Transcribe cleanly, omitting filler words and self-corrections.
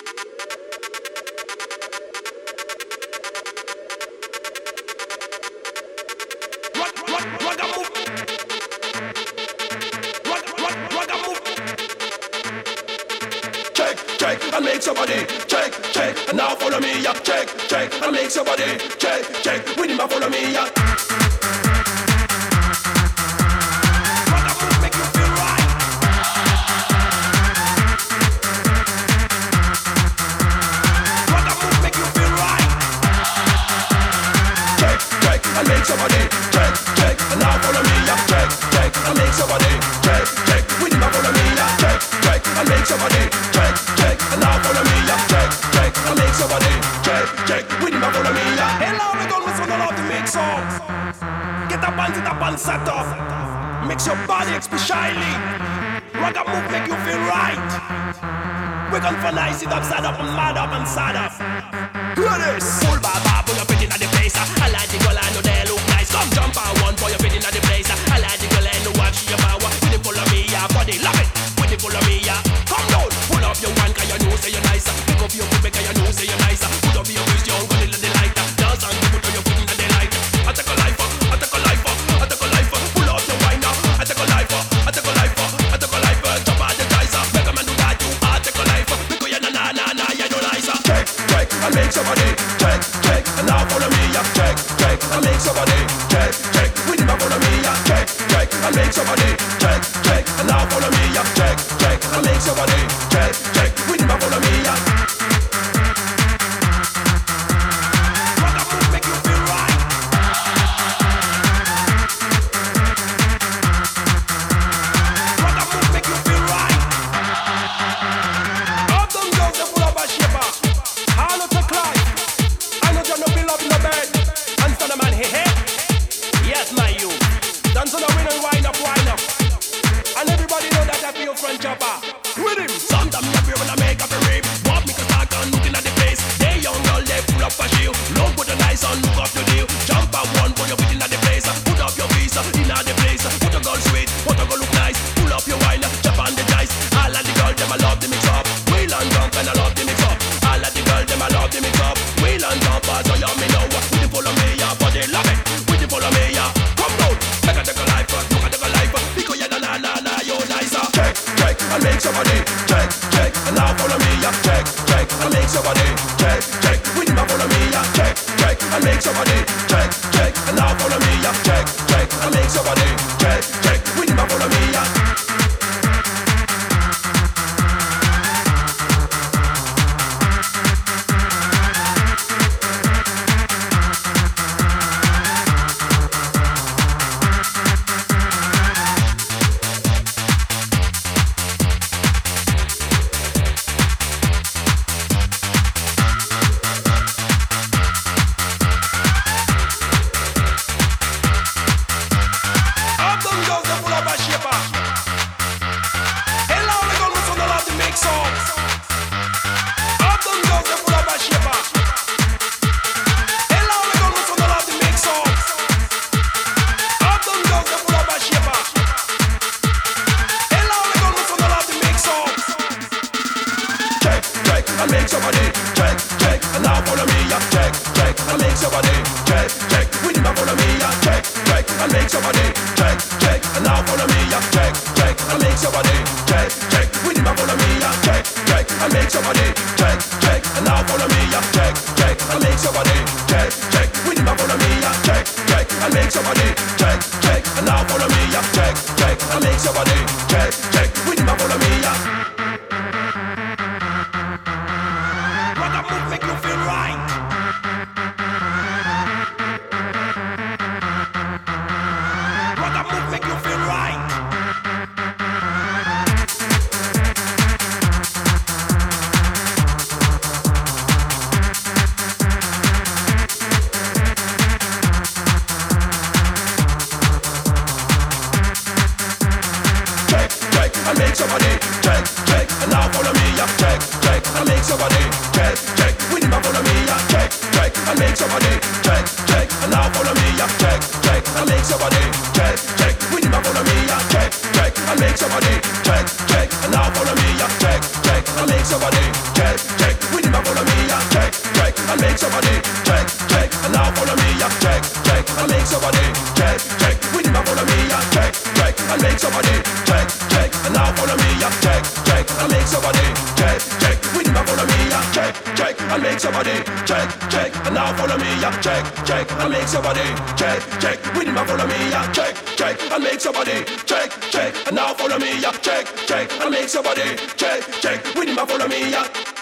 Check and make somebody check and now follow me, yeah. Check and make somebody check. With him, follow me, yeah. Make somebody check and now follow me, yeah. Check and make somebody check. With him, follow me, yeah. Check and make somebody check and now follow me, yeah. Check and make somebody check. With him, follow me, yeah. Hello, we don't listen to the mix up. Get up and set up. Mix your body especially. Ragga move make you feel right. We're gonna finesse it upside up and mad up and sad up. Hear this. Full baba, put your feet in the place. I like the girl, I know they look nice. Come jump on one, put your feet in the place. I like the girl, I know what she about. With the follow me, yeah, body love it. With the follow me, yeah. Come down, pull up your one, cause you know say you're nice. Pick up your foot, cause you know say you're nice. Put up your wrist, you're gonna let the light. Dance and put your foot in the light. I take a life, I take a life, I take a life. Pull up your wine now. I take a life, I take a life, I take a life. Jump on the dice, make a man do that too. I take a life, because you're na, you're no nicer. Check and make somebody check and now follow me, yeah. Check and make somebody check. With him, follow me, yeah. Check and make somebody check and now follow me, yeah. Check and make somebody check. With him, follow me, yeah. Make somebody check and make somebody check, check, and now follow me, yeah, check, check, and make somebody check, check, with him follow me, yeah, check, check, and make somebody check, check, and now follow me, yeah, check, check, and make somebody check, check, with him follow me, yeah, check, check, and make somebody check, check, and now follow me, yeah, check, check, and make somebody check, check, with him follow me, yeah, check, check, and make somebody check, check, and now follow me, yeah, check, check, and make somebody check, check, with him follow me, yeah.